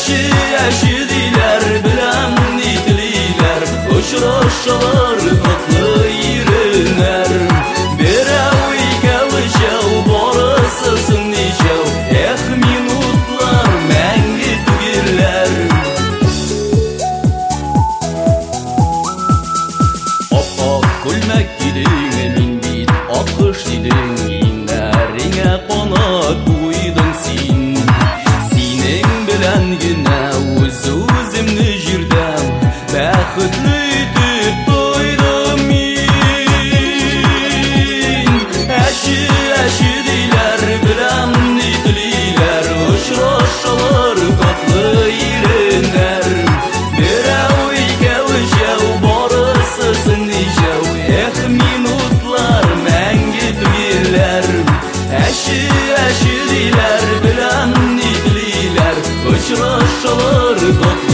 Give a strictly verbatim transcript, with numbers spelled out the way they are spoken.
Әші, әші дейлер, біләм нетілейлер, ұшырашалар құтлы ерінер. Берәу икәу үшәу, барысысын нешәу, әх минутлар мәңгі түгелер. Ап-ак күлмәк кидең, мин бит аккош идең, иннәреңә канат куйдың син. Синең белән генә үз-үземне җирдән бәхетле итеп тойдым мин. Әші, әші дейләр, беләм нетелейләр, очрашалар татлы иреннәр. Берәу икәү өчәү, барысысын ничәү, эх минутлар мәңге түгелләр. Әші, әші дейләр, беләм нетелейләр, очрашалар татлы